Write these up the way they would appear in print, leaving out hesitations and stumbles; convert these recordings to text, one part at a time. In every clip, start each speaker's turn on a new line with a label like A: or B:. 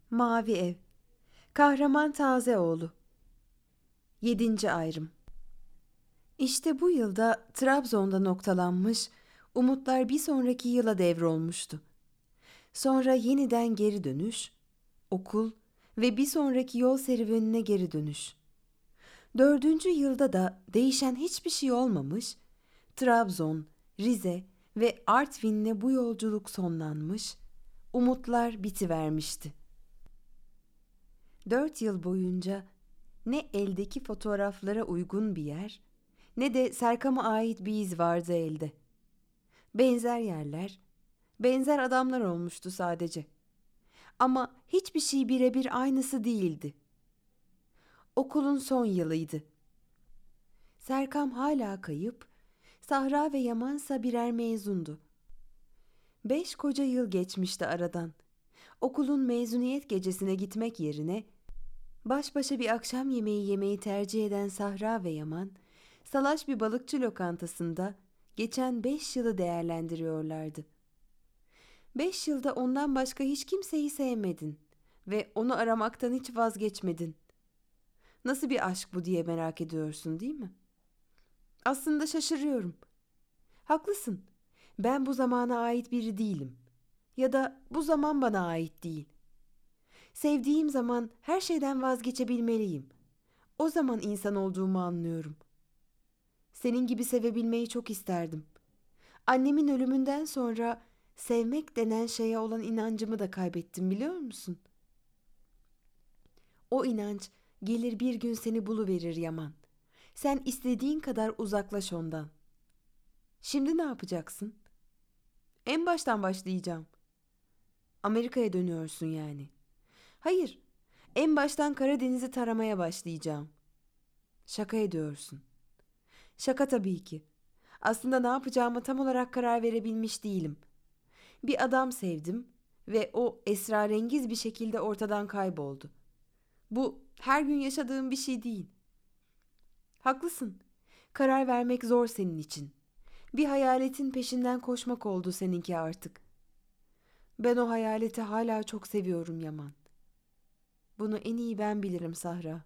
A: Mavi Ev. Kahraman Tazeoğlu. 7. Ayrım. İşte bu yılda Trabzon'da noktalanmış, umutlar bir sonraki yıla devrolmuştu. Sonra yeniden geri dönüş, okul ve bir sonraki yol serüvenine geri dönüş. 4. yılda da değişen hiçbir şey olmamış, Trabzon, Rize ve Artvin'le bu yolculuk sonlanmış, umutlar bitivermişti. 4 yıl boyunca ne eldeki fotoğraflara uygun bir yer, ne de Serkam'a ait bir iz vardı elde. Benzer yerler, benzer adamlar olmuştu sadece. Ama hiçbir şey birebir aynısı değildi. Okulun son yılıydı. Serkam hala kayıp, Sahra ve Yamansa birer mezundu. 5 koca yıl geçmişti aradan. Okulun mezuniyet gecesine gitmek yerine baş başa bir akşam yemeği yemeyi tercih eden Sahra ve Yaman, salaş bir balıkçı lokantasında geçen 5 yılı değerlendiriyorlardı. 5 yılda ondan başka hiç kimseyi sevmedin ve onu aramaktan hiç vazgeçmedin. Nasıl bir aşk bu diye merak ediyorsun, değil mi? Aslında şaşırıyorum. Haklısın. Ben bu zamana ait biri değilim. Ya da bu zaman bana ait değil. Sevdiğim zaman her şeyden vazgeçebilmeliyim. O zaman insan olduğumu anlıyorum. Senin gibi sevebilmeyi çok isterdim. Annemin ölümünden sonra sevmek denen şeye olan inancımı da kaybettim, biliyor musun? O inanç gelir bir gün seni buluverir Yaman. Sen istediğin kadar uzaklaş ondan. Şimdi ne yapacaksın? En baştan başlayacağım. Amerika'ya dönüyorsun yani. Hayır, en baştan Karadeniz'i taramaya başlayacağım. Şaka ediyorsun. Şaka tabii ki. Aslında ne yapacağımı tam olarak karar verebilmiş değilim. Bir adam sevdim ve o esrarengiz bir şekilde ortadan kayboldu. Bu her gün yaşadığım bir şey değil. Haklısın. Karar vermek zor senin için. Bir hayaletin peşinden koşmak oldu seninki artık. Ben o hayaleti hala çok seviyorum Yaman. Bunu en iyi ben bilirim Sahra.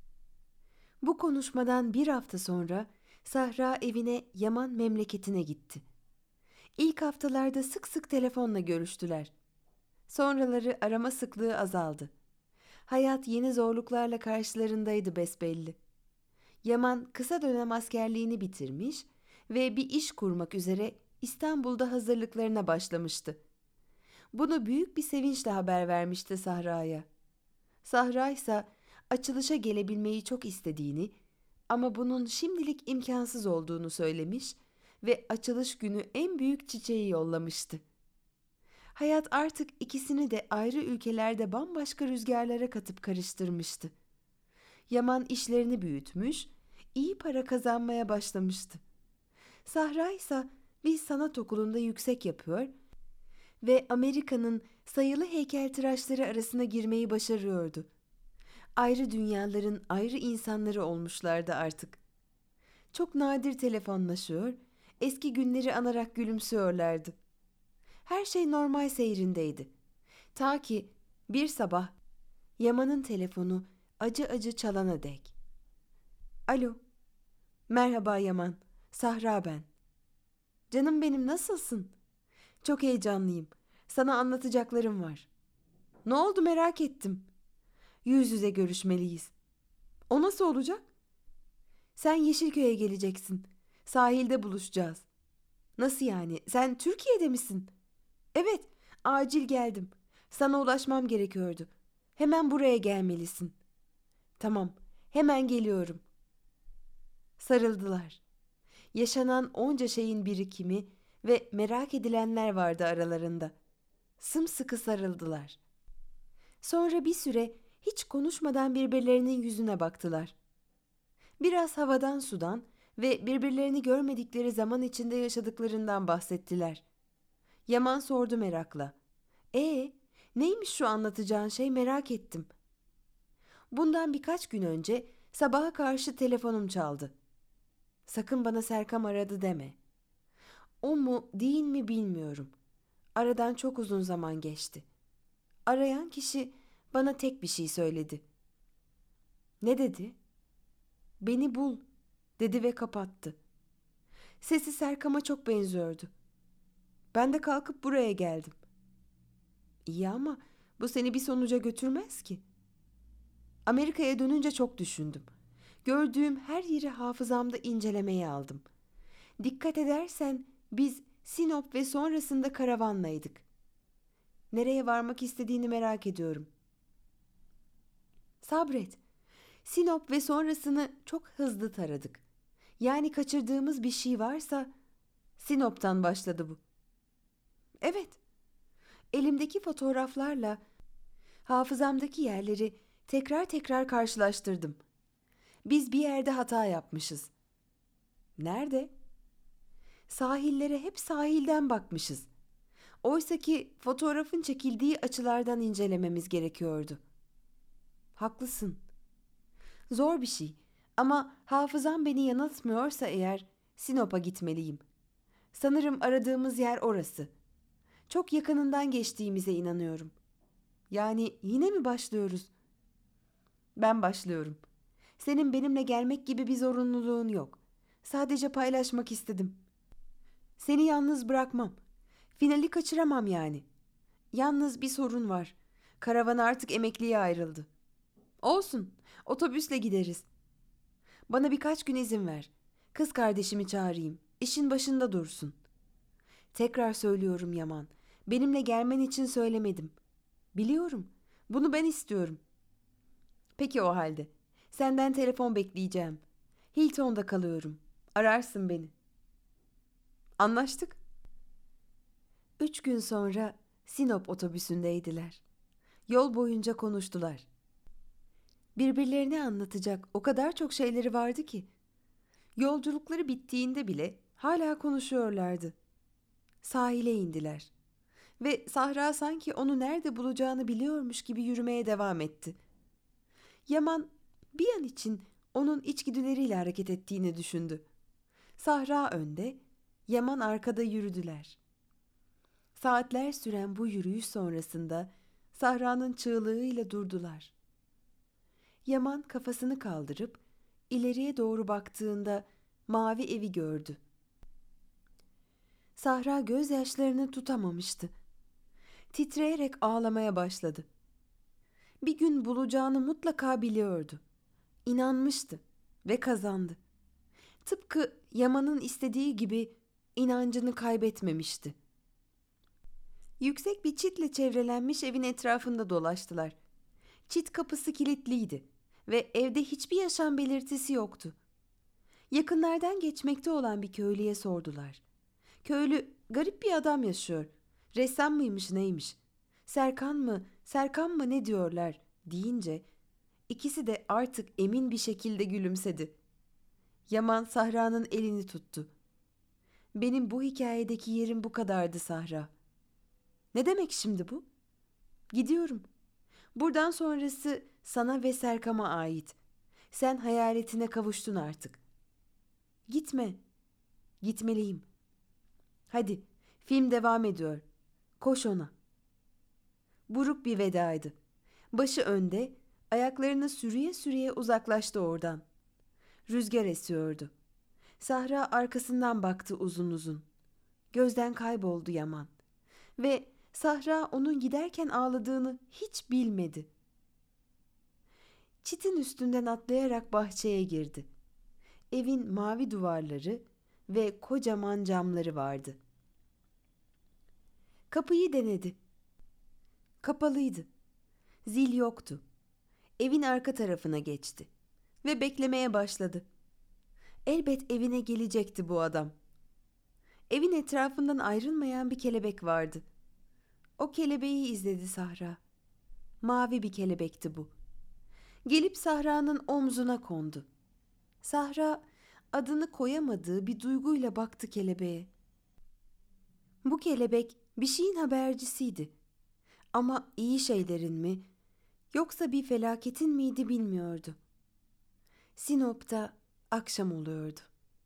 A: Bu konuşmadan bir hafta sonra Sahra evine, Yaman memleketine gitti. İlk haftalarda sık sık telefonla görüştüler. Sonraları arama sıklığı azaldı. Hayat yeni zorluklarla karşılarındaydı besbelli. Yaman kısa dönem askerliğini bitirmiş ve bir iş kurmak üzere İstanbul'da hazırlıklarına başlamıştı. Bunu büyük bir sevinçle haber vermişti Sahra'ya. Sahra ise açılışa gelebilmeyi çok istediğini ama bunun şimdilik imkansız olduğunu söylemiş ve açılış günü en büyük çiçeği yollamıştı. Hayat artık ikisini de ayrı ülkelerde bambaşka rüzgarlara katıp karıştırmıştı. Yaman işlerini büyütmüş, iyi para kazanmaya başlamıştı. Sahra ise bir sanat okulunda yüksek yapıyor ve Amerika'nın sayılı heykeltıraşları arasına girmeyi başarıyordu. Ayrı dünyaların ayrı insanları olmuşlardı artık. Çok nadir telefonlaşıyor, eski günleri anarak gülümsüyorlardı. Her şey normal seyrindeydi. Ta ki bir sabah Yaman'ın telefonu acı acı çalana dek. Alo, merhaba Yaman, Sahra ben. Canım benim, nasılsın? Çok heyecanlıyım. Sana anlatacaklarım var. Ne oldu, merak ettim. Yüz yüze görüşmeliyiz. O nasıl olacak? Sen Yeşilköy'e geleceksin. Sahilde buluşacağız. Nasıl yani? Sen Türkiye'de misin? Evet, acil geldim. Sana ulaşmam gerekiyordu. Hemen buraya gelmelisin. Tamam, hemen geliyorum. Sarıldılar. Yaşanan onca şeyin birikimi ve merak edilenler vardı aralarında. Sımsıkı sarıldılar. Sonra bir süre hiç konuşmadan birbirlerinin yüzüne baktılar. Biraz havadan sudan ve birbirlerini görmedikleri zaman içinde yaşadıklarından bahsettiler. Yaman sordu merakla. Neymiş şu anlatacağın şey, merak ettim. Bundan birkaç gün önce sabaha karşı telefonum çaldı. Sakın bana Serkam aradı deme. O mu değil mi bilmiyorum. Aradan çok uzun zaman geçti. Arayan kişi Bana tek bir şey söyledi. Ne dedi? Beni bul, dedi ve kapattı. Sesi Serkam'a çok benziyordu. Ben de kalkıp buraya geldim. İyi ama bu seni bir sonuca götürmez ki. Amerika'ya dönünce çok düşündüm. Gördüğüm her yeri hafızamda incelemeye aldım. Dikkat edersen biz Sinop ve sonrasında karavanlaydık. Nereye varmak istediğini merak ediyorum. Sabret. Sinop ve sonrasını çok hızlı taradık. Yani kaçırdığımız bir şey varsa Sinop'tan başladı bu. Evet. Elimdeki fotoğraflarla hafızamdaki yerleri tekrar tekrar karşılaştırdım. Biz bir yerde hata yapmışız. Nerede? Sahillere hep sahilden bakmışız. Oysaki fotoğrafın çekildiği açılardan incelememiz gerekiyordu. Haklısın. Zor bir şey ama hafızam beni yanıltmıyorsa eğer Sinop'a gitmeliyim. Sanırım aradığımız yer orası. Çok yakınından geçtiğimize inanıyorum. Yani yine mi başlıyoruz? Ben başlıyorum. Senin benimle gelmek gibi bir zorunluluğun yok. Sadece paylaşmak istedim. Seni yalnız bırakmam. Finali kaçıramam yani. Yalnız bir sorun var. Karavan artık emekliye ayrıldı. Olsun. Otobüsle gideriz. Bana birkaç gün izin ver. Kız kardeşimi çağırayım. İşin başında dursun. Tekrar söylüyorum Yaman. Benimle gelmen için söylemedim. Biliyorum. Bunu ben istiyorum. Peki o halde. Senden telefon bekleyeceğim. Hilton'da kalıyorum. Ararsın beni. Anlaştık. 3 gün sonra Sinop otobüsündeydiler. Yol boyunca konuştular. Birbirlerine anlatacak o kadar çok şeyleri vardı ki. Yolculukları bittiğinde bile hala konuşuyorlardı. Sahile indiler. Ve Sahra sanki onu nerede bulacağını biliyormuş gibi yürümeye devam etti. Yaman bir an için onun içgüdüleriyle hareket ettiğini düşündü. Sahra önde, Yaman arkada yürüdüler. Saatler süren bu yürüyüş sonrasında Sahra'nın çığlığıyla durdular. Yaman kafasını kaldırıp ileriye doğru baktığında mavi evi gördü. Sahra gözyaşlarını tutamamıştı. Titreyerek ağlamaya başladı. Bir gün bulacağını mutlaka biliyordu. İnanmıştı ve kazandı. Tıpkı Yaman'ın istediği gibi inancını kaybetmemişti. Yüksek bir çitle çevrelenmiş evin etrafında dolaştılar. Çit kapısı kilitliydi ve evde hiçbir yaşam belirtisi yoktu. Yakınlardan geçmekte olan bir köylüye sordular. Köylü, garip bir adam yaşıyor. Ressam mıymış neymiş? Serkan mı ne diyorlar deyince ikisi de artık emin bir şekilde gülümsedi. Yaman Sahra'nın elini tuttu. Benim bu hikayedeki yerim bu kadardı Sahra. Ne demek şimdi bu? Gidiyorum. Buradan sonrası sana ve Serkam'a ait. Sen hayaletine kavuştun artık. Gitme. Gitmeliyim. Hadi, film devam ediyor. Koş ona. Buruk bir vedaydı. Başı önde, ayaklarını sürüye sürüye uzaklaştı oradan. Rüzgar esiyordu. Sahra arkasından baktı uzun uzun. Gözden kayboldu Yaman. Ve Sahra onun giderken ağladığını hiç bilmedi. Çitin üstünden atlayarak bahçeye girdi. Evin mavi duvarları ve kocaman camları vardı. Kapıyı denedi. Kapalıydı. Zil yoktu. Evin arka tarafına geçti ve beklemeye başladı. Elbet evine gelecekti bu adam. Evin etrafından ayrılmayan bir kelebek vardı. O kelebeği izledi Sahra. Mavi bir kelebekti bu. Gelip Sahra'nın omzuna kondu. Sahra adını koyamadığı bir duyguyla baktı kelebeğe. Bu kelebek bir şeyin habercisiydi. Ama iyi şeylerin mi yoksa bir felaketin miydi bilmiyordu. Sinop'ta akşam oluyordu.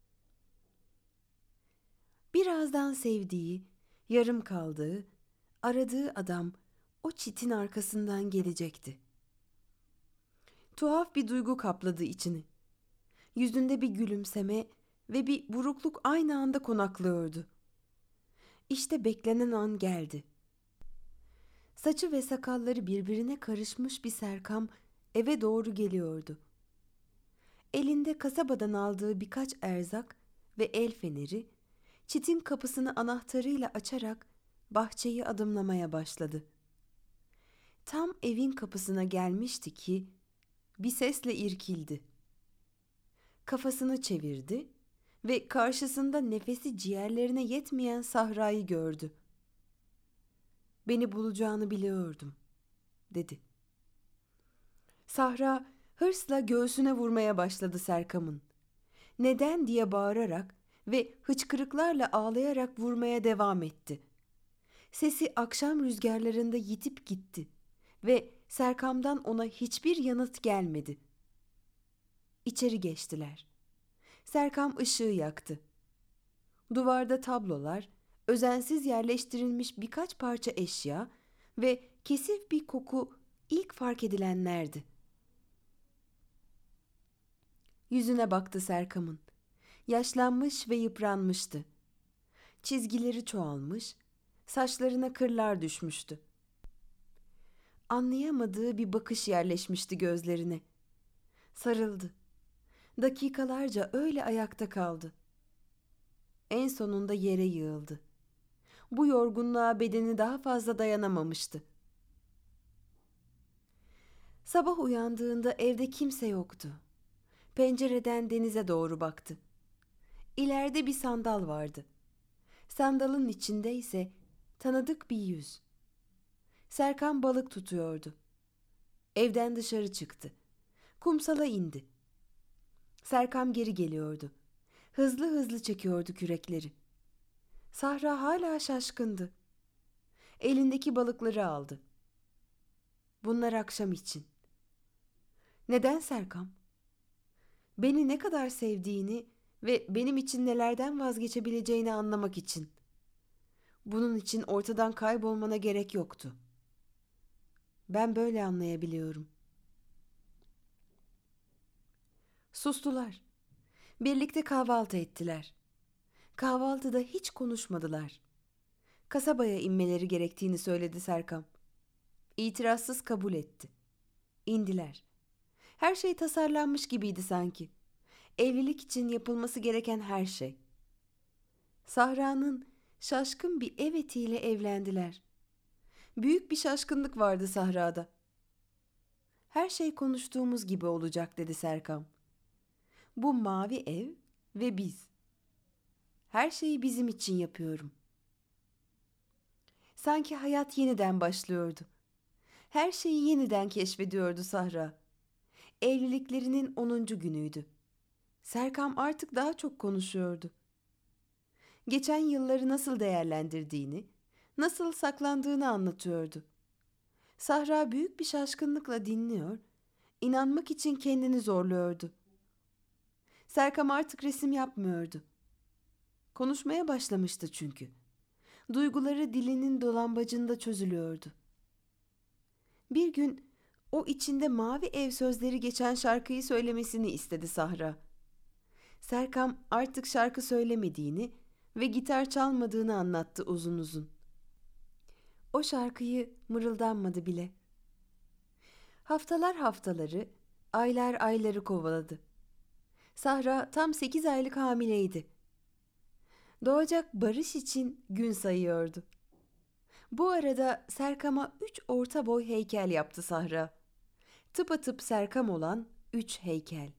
A: Birazdan sevdiği, yarım kaldığı, aradığı adam o çitin arkasından gelecekti. Tuhaf bir duygu kapladı içini. Yüzünde bir gülümseme ve bir burukluk aynı anda konaklıyordu. İşte beklenen an geldi. Saçı ve sakalları birbirine karışmış bir Serkam eve doğru geliyordu. Elinde kasabadan aldığı birkaç erzak ve el feneri, çitin kapısını anahtarıyla açarak bahçeyi adımlamaya başladı. Tam evin kapısına gelmişti ki bir sesle irkildi. Kafasını çevirdi ve karşısında nefesi ciğerlerine yetmeyen Sahra'yı gördü. "Beni bulacağını biliyordum," dedi. Sahra hırsla göğsüne vurmaya başladı Serkam'ın. "Neden?" diye bağırarak ve hıçkırıklarla ağlayarak vurmaya devam etti. Sesi akşam rüzgarlarında yitip gitti ve Serkam'dan ona hiçbir yanıt gelmedi. İçeri geçtiler. Serkam ışığı yaktı. Duvarda tablolar, özensiz yerleştirilmiş birkaç parça eşya ve kesif bir koku ilk fark edilenlerdi. Yüzüne baktı Serkam'ın. Yaşlanmış ve yıpranmıştı. Çizgileri çoğalmış, saçlarına kırlar düşmüştü. Anlayamadığı bir bakış yerleşmişti gözlerine. Sarıldı. Dakikalarca öyle ayakta kaldı. En sonunda yere yığıldı. Bu yorgunluğa bedeni daha fazla dayanamamıştı. Sabah uyandığında evde kimse yoktu. Pencereden denize doğru baktı. İleride bir sandal vardı. Sandalın içinde ise tanıdık bir yüz. Serkan balık tutuyordu. Evden dışarı çıktı. Kumsala indi. Serkan geri geliyordu. Hızlı hızlı çekiyordu kürekleri. Sahra hala şaşkındı. Elindeki balıkları aldı. "Bunlar akşam için." "Neden Serkan?" "Beni ne kadar sevdiğini ve benim için nelerden vazgeçebileceğini anlamak için. Bunun için ortadan kaybolmana gerek yoktu. Ben böyle anlayabiliyorum." Sustular. Birlikte kahvaltı ettiler. Kahvaltıda hiç konuşmadılar. Kasabaya inmeleri gerektiğini söyledi Serkan. İtirazsız kabul etti. İndiler. Her şey tasarlanmış gibiydi sanki. Evlilik için yapılması gereken her şey. Sahra'nın şaşkın bir evetiyle evlendiler. Büyük bir şaşkınlık vardı Sahra'da. "Her şey konuştuğumuz gibi olacak," dedi Serkan. "Bu mavi ev ve biz. Her şeyi bizim için yapıyorum." Sanki hayat yeniden başlıyordu. Her şeyi yeniden keşfediyordu Sahra. Evliliklerinin 10. günüydü. Serkan artık daha çok konuşuyordu. Geçen yılları nasıl değerlendirdiğini, nasıl saklandığını anlatıyordu. Sahra büyük bir şaşkınlıkla dinliyor, inanmak için kendini zorluyordu. Serkan artık resim yapmıyordu. Konuşmaya başlamıştı çünkü. Duyguları dilinin dolambacında çözülüyordu. Bir gün o içinde mavi ev sözleri geçen şarkıyı söylemesini istedi Sahra. Serkan artık şarkı söylemediğini ve gitar çalmadığını anlattı uzun uzun. O şarkıyı mırıldanmadı bile. Haftalar haftaları, aylar ayları kovaladı. Sahra tam 8 aylık hamileydi. Doğacak Barış için gün sayıyordu. Bu arada Serkam'a 3 orta boy heykel yaptı Sahra. Tıpatıp Serkam olan 3 heykel.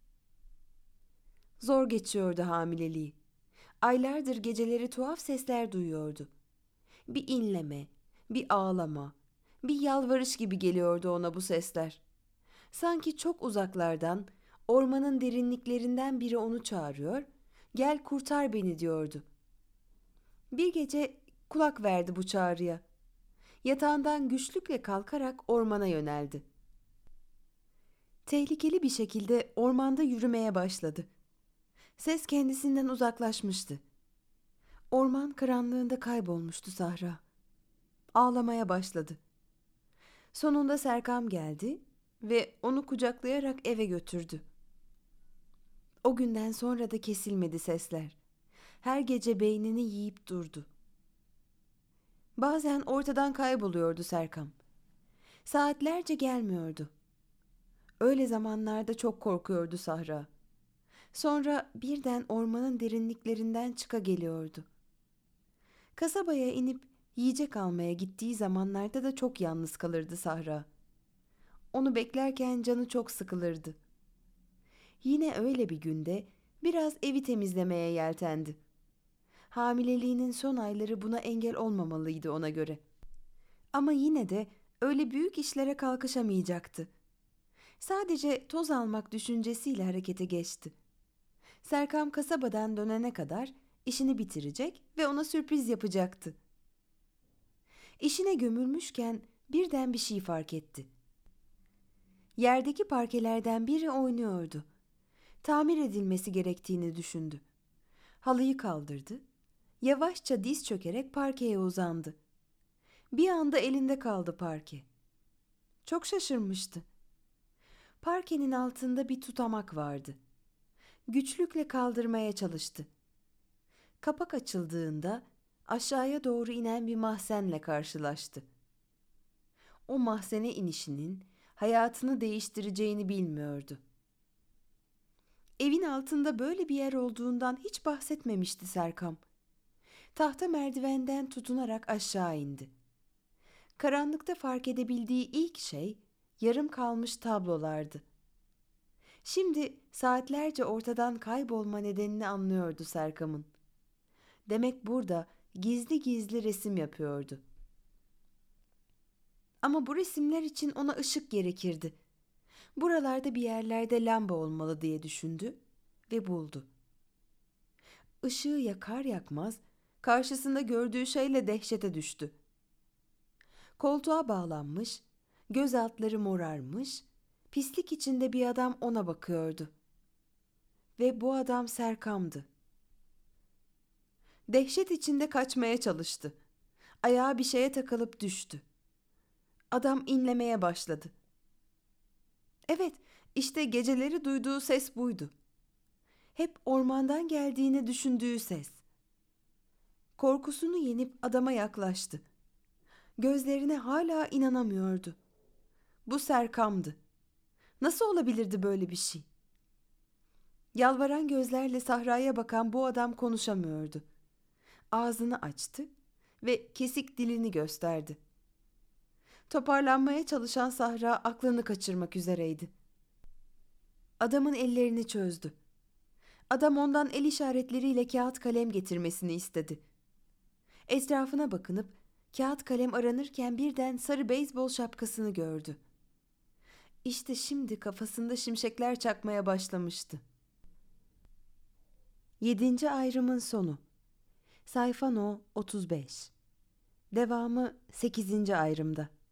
A: Zor geçiyordu hamileliği. Aylardır geceleri tuhaf sesler duyuyordu. Bir inleme, bir ağlama, bir yalvarış gibi geliyordu ona bu sesler. Sanki çok uzaklardan, ormanın derinliklerinden biri onu çağırıyor, "Gel kurtar beni," diyordu. Bir gece kulak verdi bu çağrıya. Yatağından güçlükle kalkarak ormana yöneldi. Tehlikeli bir şekilde ormanda yürümeye başladı. Ses kendisinden uzaklaşmıştı. Orman karanlığında kaybolmuştu Sahra. Ağlamaya başladı. Sonunda Serkam geldi ve onu kucaklayarak eve götürdü. O günden sonra da kesilmedi sesler. Her gece beynini yiyip durdu. Bazen ortadan kayboluyordu Serkam. Saatlerce gelmiyordu. Öyle zamanlarda çok korkuyordu Sahra. Sonra birden ormanın derinliklerinden çıka geliyordu. Kasabaya inip yiyecek almaya gittiği zamanlarda da çok yalnız kalırdı Sahra. Onu beklerken canı çok sıkılırdı. Yine öyle bir günde biraz evi temizlemeye yeltendi. Hamileliğinin son ayları buna engel olmamalıydı ona göre. Ama yine de öyle büyük işlere kalkışamayacaktı. Sadece toz almak düşüncesiyle harekete geçti. Serkam kasabadan dönene kadar işini bitirecek ve ona sürpriz yapacaktı. İşine gömülmüşken birden bir şey fark etti. Yerdeki parkelerden biri oynuyordu. Tamir edilmesi gerektiğini düşündü. Halıyı kaldırdı. Yavaşça diz çökerek parkeye uzandı. Bir anda elinde kaldı parke. Çok şaşırmıştı. Parkenin altında bir tutamak vardı. Güçlükle kaldırmaya çalıştı. Kapak açıldığında aşağıya doğru inen bir mahzenle karşılaştı. O mahzene inişinin hayatını değiştireceğini bilmiyordu. Evin altında böyle bir yer olduğundan hiç bahsetmemişti Serkam. Tahta merdivenden tutunarak aşağı indi. Karanlıkta fark edebildiği ilk şey yarım kalmış tablolardı. Şimdi saatlerce ortadan kaybolma nedenini anlıyordu Serkam'ın. Demek burada gizli gizli resim yapıyordu. Ama bu resimler için ona ışık gerekirdi. Buralarda bir yerlerde lamba olmalı diye düşündü ve buldu. Işığı yakar yakmaz karşısında gördüğü şeyle dehşete düştü. Koltuğa bağlanmış, göz altları morarmış, pislik içinde bir adam ona bakıyordu. Ve bu adam Serkam'dı. Dehşet içinde kaçmaya çalıştı. Ayağı bir şeye takılıp düştü. Adam inlemeye başladı. Evet, işte geceleri duyduğu ses buydu. Hep ormandan geldiğini düşündüğü ses. Korkusunu yenip adama yaklaştı. Gözlerine hala inanamıyordu. Bu Serkam'dı. Nasıl olabilirdi böyle bir şey? Yalvaran gözlerle sahraya bakan bu adam konuşamıyordu. Ağzını açtı ve kesik dilini gösterdi. Toparlanmaya çalışan Sahra aklını kaçırmak üzereydi. Adamın ellerini çözdü. Adam ondan el işaretleriyle kağıt kalem getirmesini istedi. Etrafına bakınıp kağıt kalem aranırken birden sarı beyzbol şapkasını gördü. İşte şimdi kafasında şimşekler çakmaya başlamıştı. 7. ayrımın sonu. Sayfa No 35. Devamı 8. ayrımda.